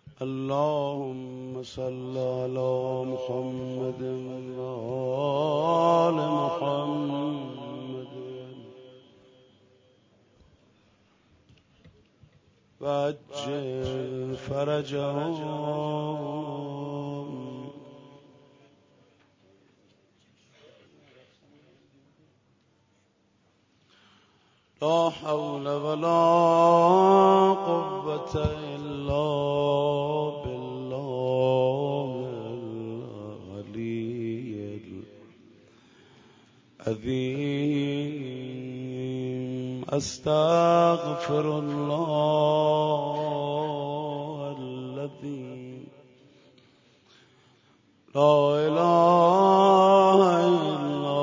اللهم صل على محمد وآل محمد وعجل فرجهم لا حول ولا قوة إلا بالله العلي العظيم أستغفر الله الذي لا إله إلا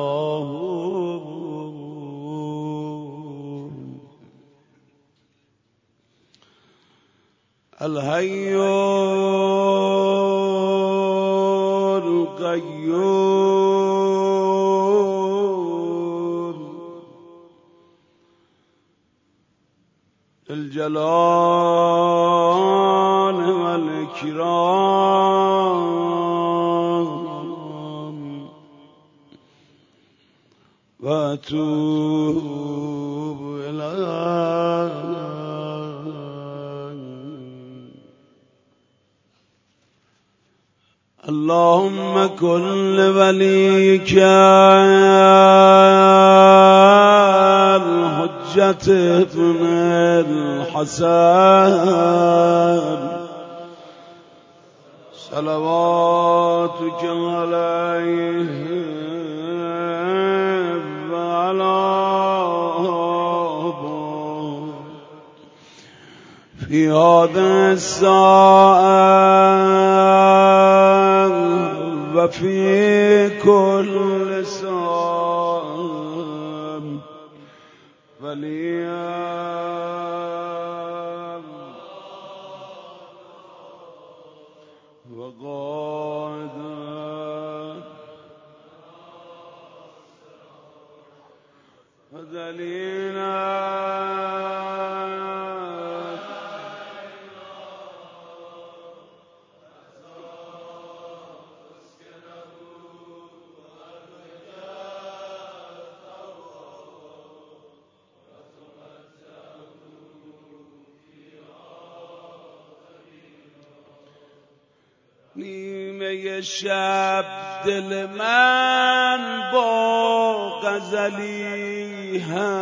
الحي القيوم الجلال والإكرام وأتوب إليه اللهم كن لوليك الحجة ابن الحسن صلواتك عليه وعلى آله في هذه الساعة وفي كل ساعة وليا وقائدا ودليلا نیمه شب دل من با غزلی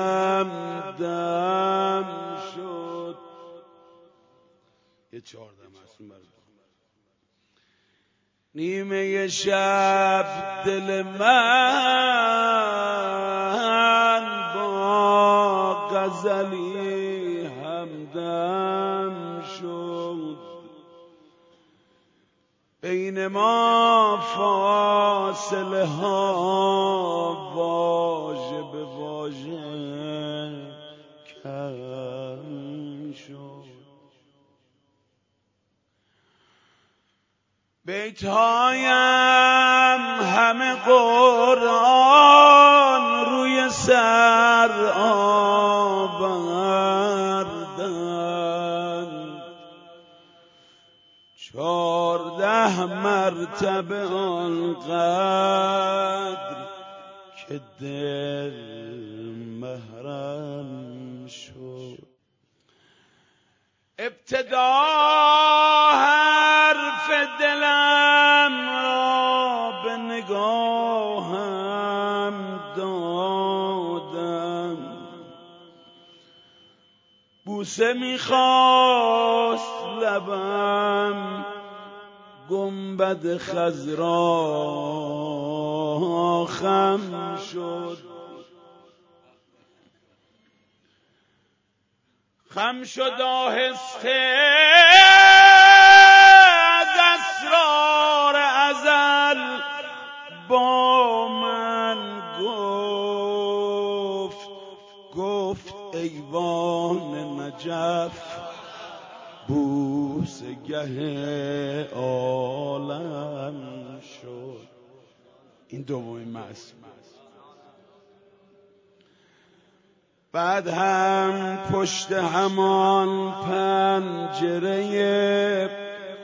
همدم شد. یه 14 معصوم برد. نیمه شب دل من با غزلی همدم شد. بین ما فاصله ها واژه به واژه کم شد. بیت هایم همه قرآن روی سر آوردند. 14 مرتبه آنقدر که دل محرم شد. ابتدا حرف دلم را به نگاهم دادم. بوسه می‌خواست لبم، گنبد خضرا خم شد. خم شد آهسته از اسرار ازل با من گفت ایوان نجف بوسه گه عالم شد. این دومین معصوم. بعد هم پشت همان پنجره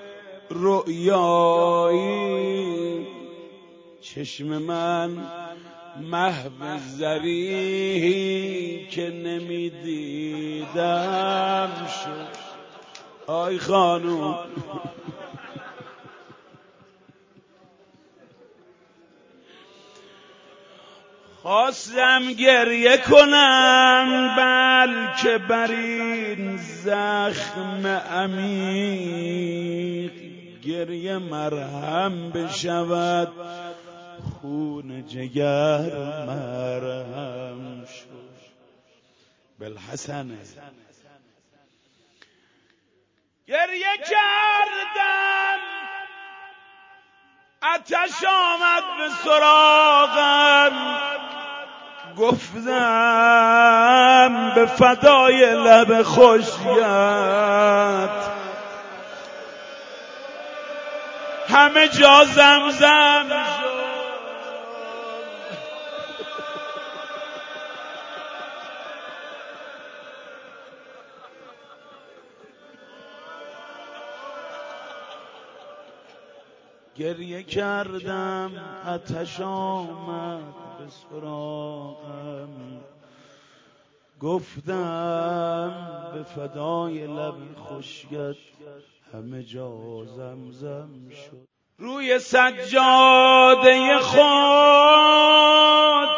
رؤیایی چشم من محو زریحی که نمیدیدم شد. آی خانوم خواستم گریه کنم بلکه بر این زخم عمیق گریه مرهم بشود، خون جگر مرهم شد. بالحسن گریه کردم، آتش آمد به سراغم، گفتم به فدای لب خشکت همه جا زمزم شد. گریه کردم، آتش آمد به سراغم، گفتم به فدای لب خشکت همه جا زمزم شد. روی سجاده خود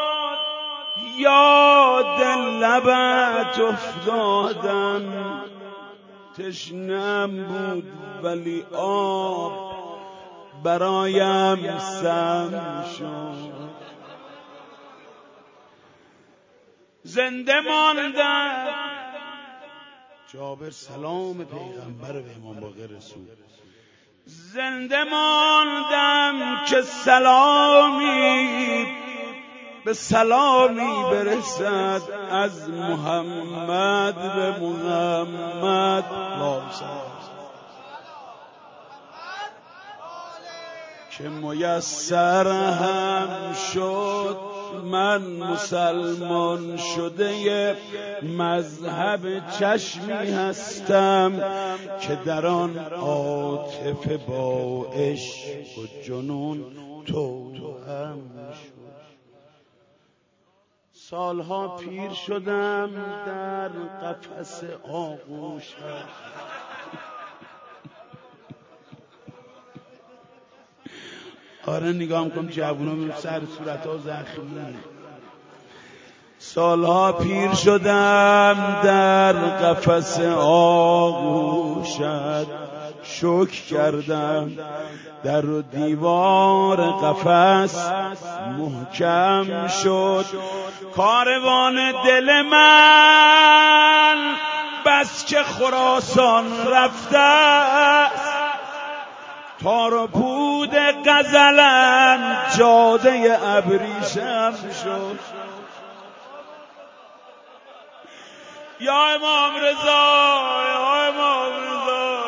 یاد لبت افتادم، تشنم بود ولی آب برایم سم شد. زنده ماندم. جابر سلام پیغمبر به امام باقر رسول. زنده ماندم که سلامی به سلامی برسد از محمد به محمد. که میسر هم شد من مسلمان شده مذهب چشمی هستم که در آن عاطفه با عشق و جنون توأم شد. سالها پیر شدم در قفس آغوشم، آره نگاه میکنم جوونا سر صورتها زخمی. سالها پیر شدم در قفس آغوشت، شکر کردم در و دیوار قفس محکم شد. کاروان دل من بس که خراسان رفته است، تار و پود غزلم جاده ابریشم شد. یا امام رضا، یا امام رضا.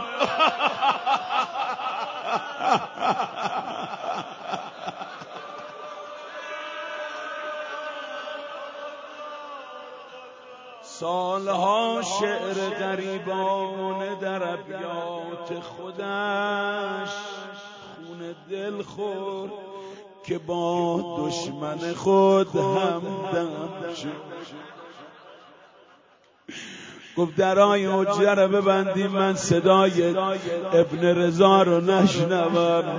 سالها شعر غریبانه در ابیات خودش خون دل خورد که با دشمن خود همدم شد. گفت درای حجره رو ببندیم من صدای ابن رضا رو نشنوم.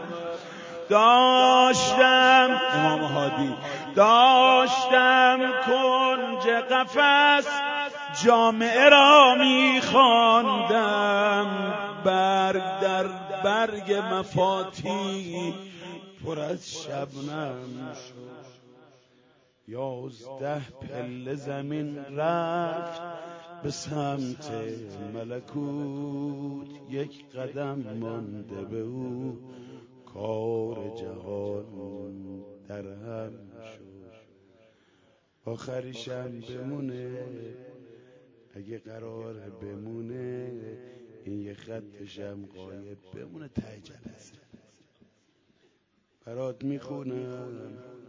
داشتم امام هادی، داشتم کنج قفس جامعه را میخواندم، برگ در برگ مفاتیح پر از شبنم شد. 11 پله زمین رفت به سمت ملکوت، یک قدم مانده به او کار جهان در هم شد. آخریشم بمونه اگه قرار بمونه، این یه خطشم قایب بمونه ته جلسه. برات میخونم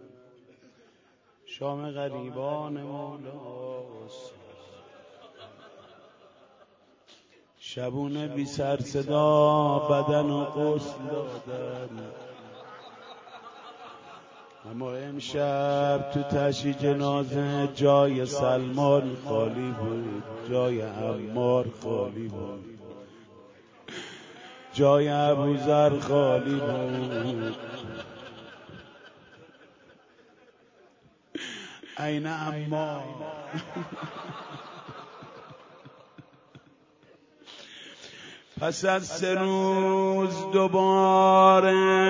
شام غریبان مولاست، شبونه بی سر صدا بدن و غسل دادن، اما امشب تو تشی جنازه جای سلمان خالی بود، جای عمار خالی بود، جای ابوذر خالی بود. عین عمار. پس از 3 روز دوباره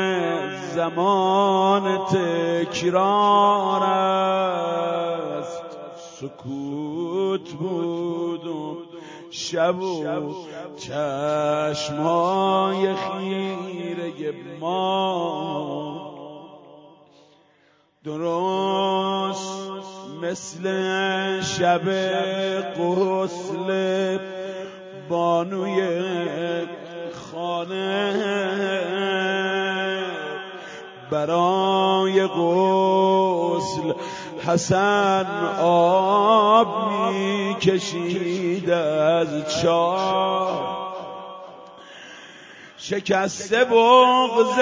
زمان تکرار است. سکوت بود و شب و چشمای خیره ما، درست مثل شب غسل بانوی خانه برای غسل حسن آب می‌کشید از چاه، شکسته بغض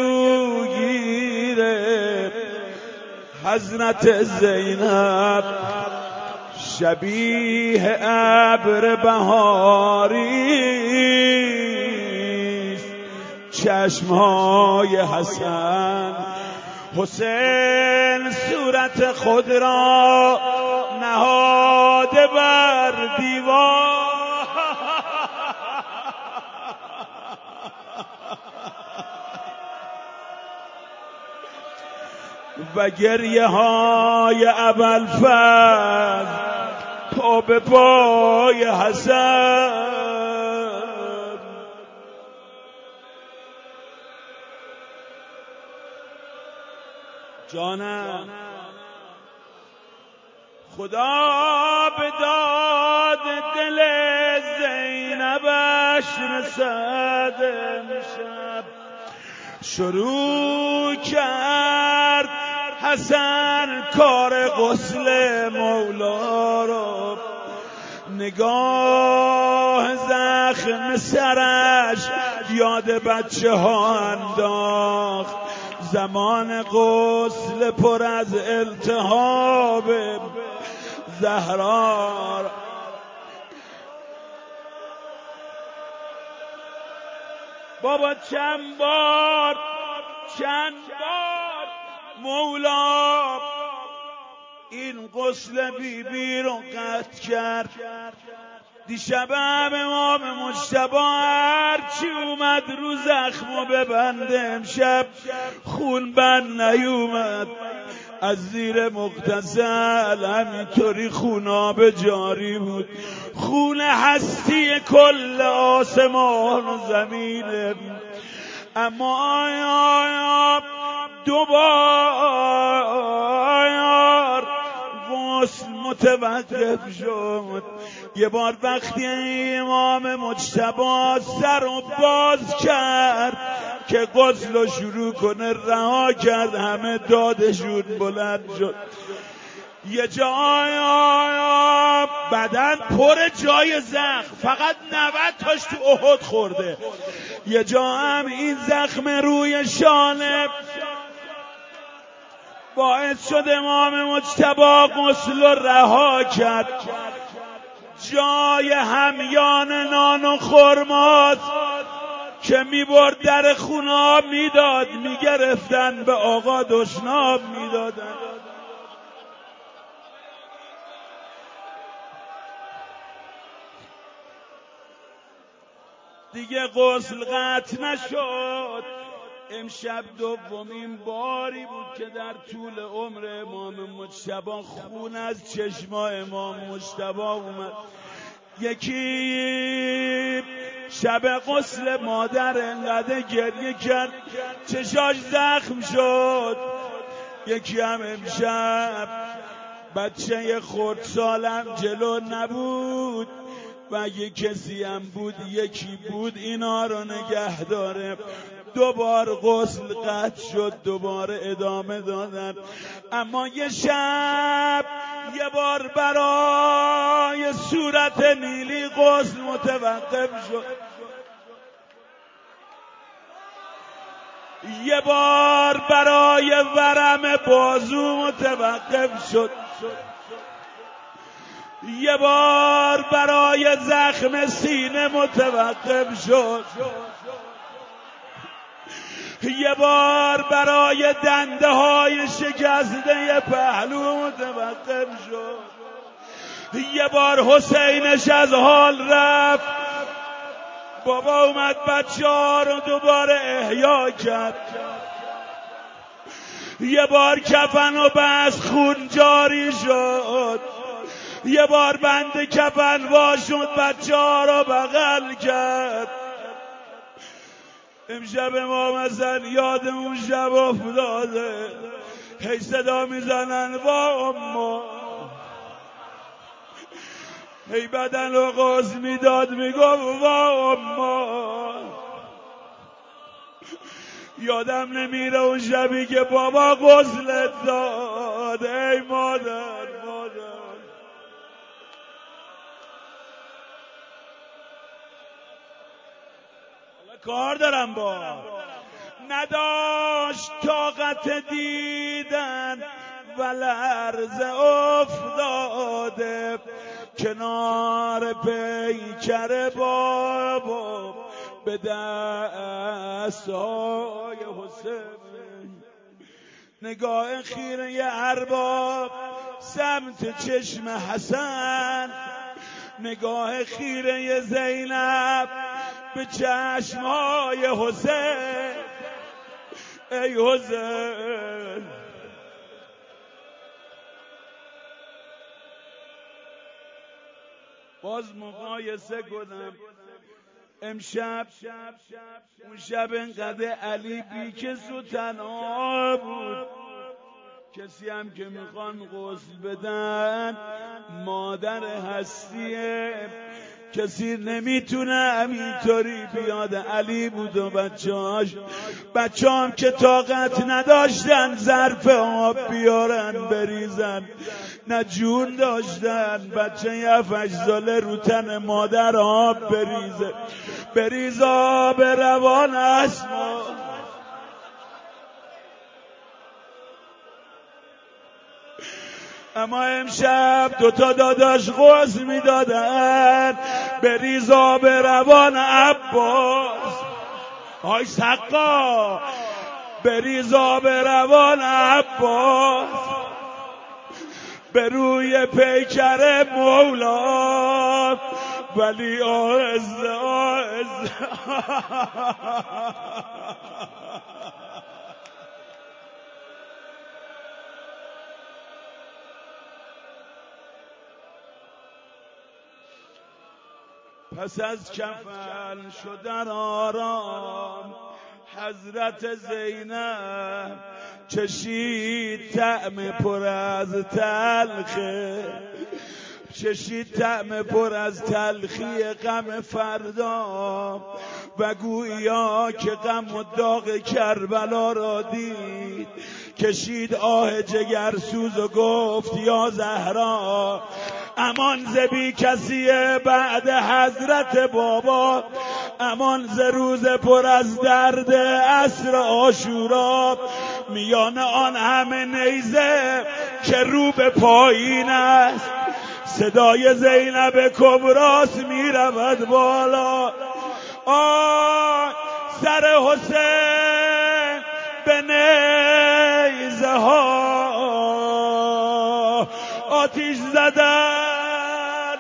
گلوگیره حضرت زینب، شبیه ابر بهاری، چشمهای حسین صورت خود را نهاده بر دیوار، و گریه های ابوالفضل پا به پای حسن. جانم خدا به داد دل زینبش رسد، امشب شروع کرد حسن کار غسل مولا را، نگاه زخم سرش یاد بچه ها انداخت، زمان غسل پر از التهاب زهرا. بابا چند بار مولا این غسل بیبی رو قطع کرد. دیشب هم امام مجتبی هرچی اومد رو زخمو ببنده، امشب خون بند نیومد، از زیر مغتسل همینطوری خوناب جاری بود، خون هستی کل آسمان و زمینه. اما آیا دوبار غسل متوقف شد. یه بار وقتی امام مجتبی سر رو باز کرد که غسل رو شروع کنه، رها کرد، همه دادشون بلند شد. یه جای بدن پر جای زخم، فقط 90 تاش تو احد خورده. یه جا هم این زخم روی شانه باعث شد امام مجتبی غسل رو رها کرد. جای همیان نان و خرماست که میبرد در خونه میداد، میگرفتن به آقا دشنام میدادن. دیگه غسل قطع نشد. امشب دومین باری بود که در طول عمر امام مجتبی خون از چشما امام مجتبی اومد. یکی شب غسل مادر انقدر گریه کرد چشاش زخم شد. یکی هم امشب بچه خردسالم جلو نبود و اگه کسی هم بود یکی بود اینا رو نگه داره. دوبار غسل قطع شد، دوباره ادامه دادن. اما یه شب یه بار برای صورت نیلی غسل متوقف شد، یه بار برای ورم بازو متوقف شد، یه بار برای زخم سینه متوقف شد، یه بار برای دنده های شکسته پهلو متوقف شد، یه بار حسینش از حال رفت، بابا اومد بچه ها رو دوباره احیا کرد، یه بار کفن و بس خون جاری شد، یه بار بند کفن وا شد بچه ها رو بغل کرد. امشب ما مثلا یاد اون شب افتاده، هی صدا میزنن وا اما، هی بدن رو غسل میداد میگفت وا اما. یادم نمیره اون شبی که بابا غسلت داد، ای مادر مادر. کار دارم با نداشت طاقت دیدن و لرزه افتاده کنار پیکر بابا به دستای حسین. نگاه خیره ارباب سمت چشم حسن، نگاه خیره زینب به چشمای حسین. ای حسین باز مقایسه کنم امشب اون شب انقدر علی بیکس و تنها بود، کسی هم که میخوان غسل بدن مادر هستیه، کسی نمیتونه همینطوری بیاد. علی بود و بچه هم که طاقت نداشتن ظرف آب بیارن بریزن، نه جون داشتن بچه 7-8 ساله رو تن مادر آب بریز آب روان اسما. اما امشب 2 داداش غسل میدادن، بریز آب روان عباس. های سقا بریز آب روان عباس به روی پیکر مولا، ولی آهسته آهسته پس از کفن شدن آرام حضرت زینب چشید طعم پر از تلخه، چشید طعم پر از تلخی غم فردا و گویا که غم و داغ کربلا را دید. کشید آه جگرسوز و گفت یا زهرا امان ز بی کسیه بعد حضرت بابا، امان ز روز پر از درد عصر عاشورا، میان آن همه نیزه که رو به پایین است، صدای زینب کبراست میرود بالا. آه سر حسین به نیزه ها آتیش زدن،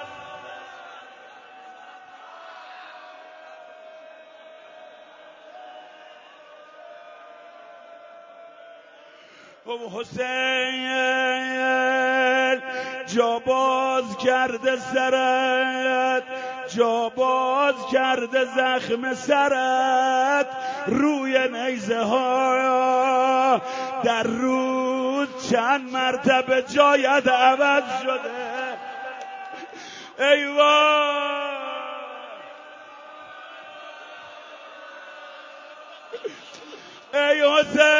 حسین جا باز کرده سرت، جا باز کرده زخم سرت روی نیزه ها، در روز چند مرتبه جایت عوض شده. ای وای ای حسین